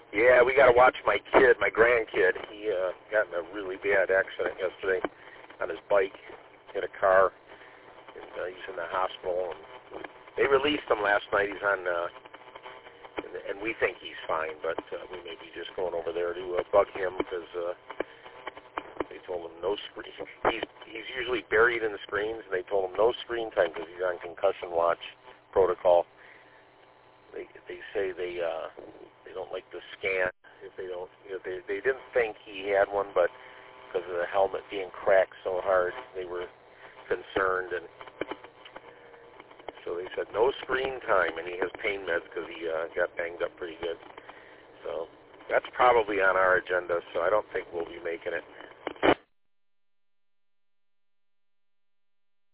Yeah, we got to watch my kid, my grandkid. He got in a really bad accident yesterday on his bike. Hit a car, and he's in the hospital. And they released him last night. He's on, and we think he's fine, but we may be just going over there to bug him because they told him no screen. He's usually buried in the screens, and they told him no screen time because he's on concussion watch protocol. They say they don't like to scan if they don't. They didn't think he had one, but because of the helmet being cracked so hard, they were concerned, and so they said no screen time, and he has pain meds because he got banged up pretty good. So that's probably on our agenda. So I don't think we'll be making it.